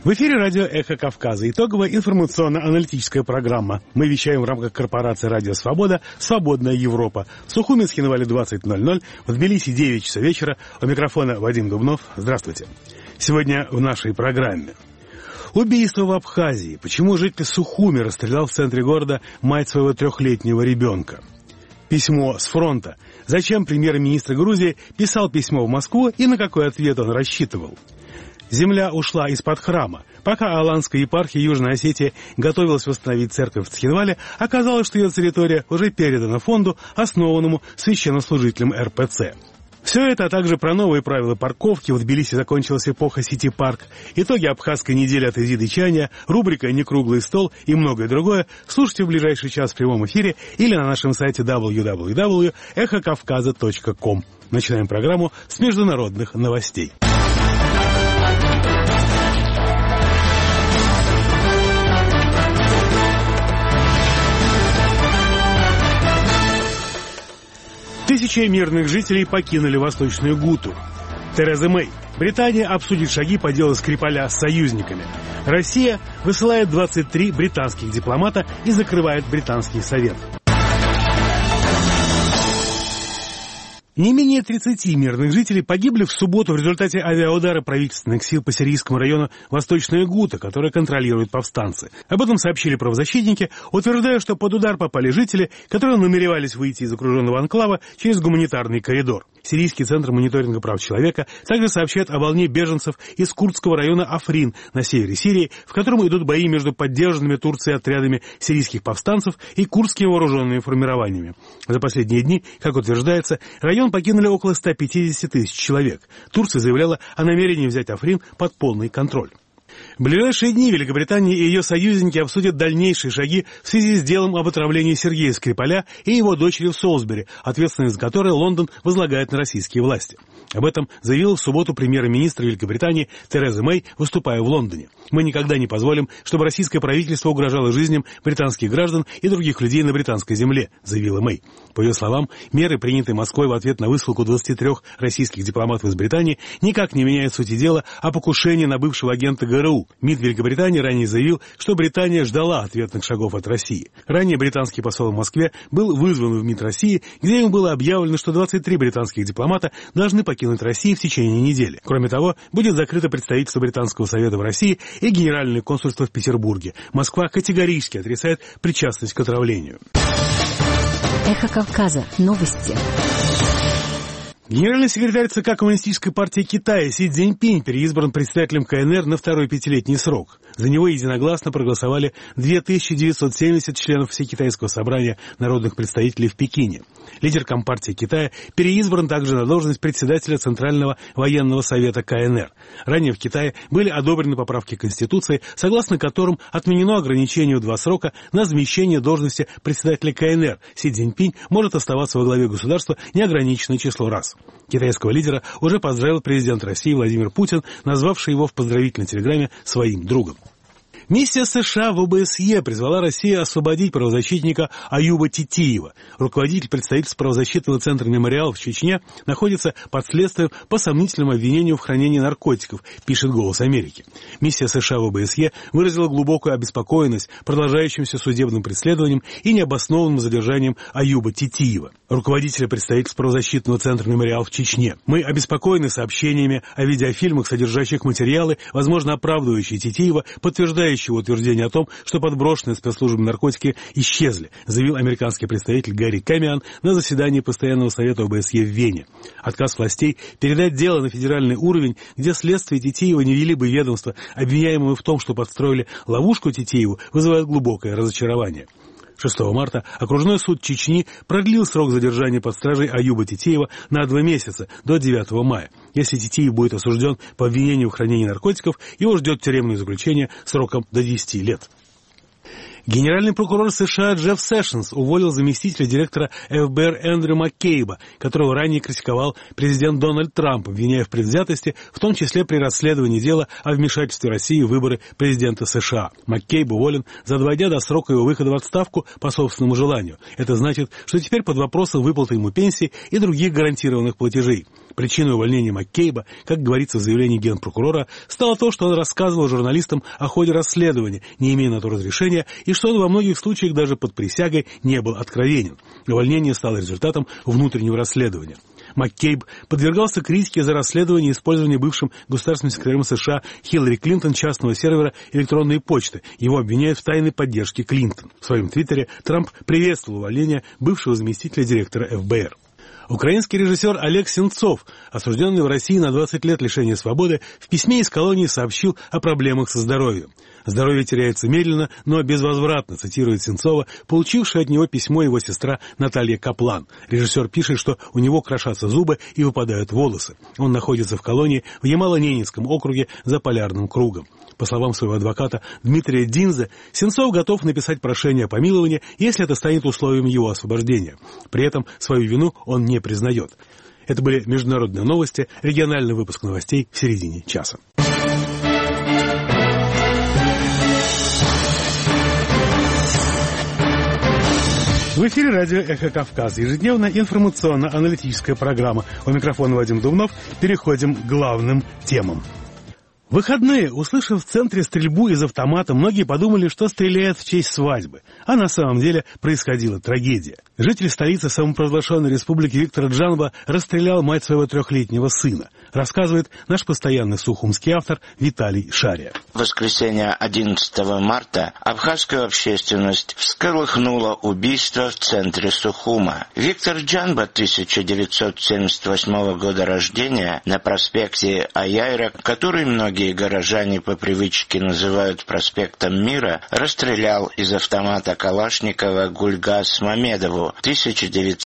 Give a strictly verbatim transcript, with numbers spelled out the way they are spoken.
В эфире радио «Эхо Кавказа». Итоговая информационно-аналитическая программа. Мы вещаем в рамках корпорации «Радио Свобода» «Свободная Европа». В Сухуми, Схинвале двадцать ноль ноль, в Тбилиси девять часов вечера. У микрофона Вадим Дубнов. Здравствуйте. Сегодня в нашей программе. Убийство в Абхазии. Почему житель Сухуми расстрелял в центре города мать своего трехлетнего ребенка? Письмо с фронта. Зачем премьер-министр Грузии писал письмо в Москву и на какой ответ он рассчитывал? Земля ушла из-под храма. Пока Аланская епархия Южной Осетии готовилась восстановить церковь в Цхинвале, оказалось, что ее территория уже передана фонду, основанному священнослужителем эр пэ цэ. Все это, а также про новые правила парковки. В Тбилиси закончилась эпоха Сити-парк, итоги абхазской недели от Изиды Чаня, рубрика «Некруглый стол» и многое другое слушайте в ближайший час в прямом эфире или на нашем сайте дабл ю дабл ю дабл ю точка эхо кавказа точка ком. Начинаем программу с международных новостей. Тысячи мирных жителей покинули Восточную Гуту. Тереза Мэй. Британия обсудит шаги по делу Скрипаля с союзниками. Россия высылает двадцать три британских дипломата и закрывает британский совет. Не менее тридцати мирных жителей погибли в субботу в результате авиаудара правительственных сил по сирийскому району Восточная Гута, который контролируют повстанцы. Об этом сообщили правозащитники, утверждая, что под удар попали жители, которые намеревались выйти из окруженного анклава через гуманитарный коридор. Сирийский центр мониторинга прав человека также сообщает о волне беженцев из курдского района Африн на севере Сирии, в котором идут бои между поддержанными Турцией отрядами сирийских повстанцев и курдскими вооруженными формированиями. За последние дни, как утверждается, район покинули около ста пятидесяти тысяч человек. Турция заявляла о намерении взять Африн под полный контроль. В ближайшие дни Великобритания и ее союзники обсудят дальнейшие шаги в связи с делом об отравлении Сергея Скрипаля и его дочери в Солсбери, ответственность за которое Лондон возлагает на российские власти. Об этом заявила в субботу премьер-министр Великобритании Тереза Мэй, выступая в Лондоне. «Мы никогда не позволим, чтобы российское правительство угрожало жизням британских граждан и других людей на британской земле», заявила Мэй. По ее словам, меры, принятые Москвой в ответ на высылку двадцати трёх российских дипломатов из Британии, никак не меняют сути дела о покушении на бывшего агента гэ эр у. МИД Великобритании ранее заявил, что Британия ждала ответных шагов от России. Ранее британский посол в Москве был вызван в МИД России, где ему было объявлено, что двадцать три британских дипломата должны покинуть Россию в течение недели. Кроме того, будет закрыто представительство Британского совета в России и Генеральное консульство в Петербурге. Москва категорически отрицает причастность к отравлению. Эхо Кавказа. Новости. Генеральный секретарь ЦК Коммунистической партии Китая Си Цзиньпинь переизбран председателем ка эн эр на второй пятилетний срок. За него единогласно проголосовали две тысячи девятьсот семьдесят членов Всекитайского собрания народных представителей в Пекине. Лидер Компартии Китая переизбран также на должность председателя Центрального военного совета ка эн эр. Ранее в Китае были одобрены поправки к Конституции, согласно которым отменено ограничение в два срока на замещение должности председателя ка эн эр. Си Цзиньпинь может оставаться во главе государства неограниченное число раз. Китайского лидера уже поздравил президент России Владимир Путин, назвавший его в поздравительной телеграмме своим другом. Миссия США в о бэ эс е призвала Россию освободить правозащитника Аюба Титиева. Руководитель представительства правозащитного центра «Мемориал» в Чечне находится под следствием по сомнительному обвинению в хранении наркотиков, пишет «Голос Америки». Миссия США в о бэ эс е выразила глубокую обеспокоенность продолжающимся судебным преследованием и необоснованным задержанием Аюба Титиева, руководителя представительства правозащитного центра «Мемориал» в Чечне. «Мы обеспокоены сообщениями о видеофильмах, содержащих материалы, возможно, оправдывающие Титиева, подтверждающие утверждение о том, что подброшенные спецслужбами наркотики исчезли», заявил американский представитель Гарри Камиан на заседании Постоянного совета о бэ эс е в Вене. Отказ властей передать дело на федеральный уровень, где следствие Титиева не вели бы ведомства, обвиняемые в том, что подстроили ловушку Титиеву, вызывает глубокое разочарование. шестого марта окружной суд Чечни продлил срок задержания под стражей Аюба Титиева на два месяца, до девятого мая. Если Титиев будет осужден по обвинению в хранении наркотиков, его ждет тюремное заключение сроком до десяти лет. Генеральный прокурор США Джефф Сэшнс уволил заместителя директора эф бэ эр Эндрю Маккейба, которого ранее критиковал президент Дональд Трамп, обвиняя в предвзятости, в том числе при расследовании дела о вмешательстве России в выборы президента США. Маккейб уволен за два дня до срока его выхода в отставку по собственному желанию. Это значит, что теперь под вопросом выплаты ему пенсии и других гарантированных платежей. Причиной увольнения Маккейба, как говорится в заявлении генпрокурора, стало то, что он рассказывал журналистам о ходе расследования, не имея на то разрешения, и что он во многих случаях даже под присягой не был откровенен. Увольнение стало результатом внутреннего расследования. Маккейб подвергался критике за расследование использования бывшим государственным секретарем США Хиллари Клинтон частного сервера электронной почты. Его обвиняют в тайной поддержке Клинтон. В своем твиттере Трамп приветствовал увольнение бывшего заместителя директора эф бэ эр. Украинский режиссер Олег Сенцов, осужденный в России на двадцать лет лишения свободы, в письме из колонии сообщил о проблемах со здоровьем. «Здоровье теряется медленно, но безвозвратно», цитирует Сенцова, получившая от него письмо его сестра Наталья Каплан. Режиссер пишет, что у него крошатся зубы и выпадают волосы. Он находится в колонии в Ямало-Ненецком округе за полярным кругом. По словам своего адвоката Дмитрия Динзе, Сенцов готов написать прошение о помиловании, если это станет условием его освобождения. При этом свою вину он не признает. Это были международные новости, региональный выпуск новостей в середине часа. В эфире радио «Эхо Кавказа». Ежедневная информационно-аналитическая программа. У микрофона Вадим Думнов. Переходим к главным темам. В выходные, услышав в центре стрельбу из автомата, многие подумали, что стреляют в честь свадьбы. А на самом деле происходила трагедия. Житель столицы самопровозглашенной республики Виктор Джанба расстрелял мать своего трехлетнего сына. Рассказывает наш постоянный сухумский автор Виталий Шария. В воскресенье одиннадцатого марта абхазскую общественность всколыхнуло убийство в центре Сухума. Виктор Джанба, тысяча девятьсот семьдесят восьмого года рождения, на проспекте Аяйра, который многие горожане по привычке называют проспектом Мира, расстрелял из автомата Калашникова Гульгаз Мамедову, тысяча девятьсот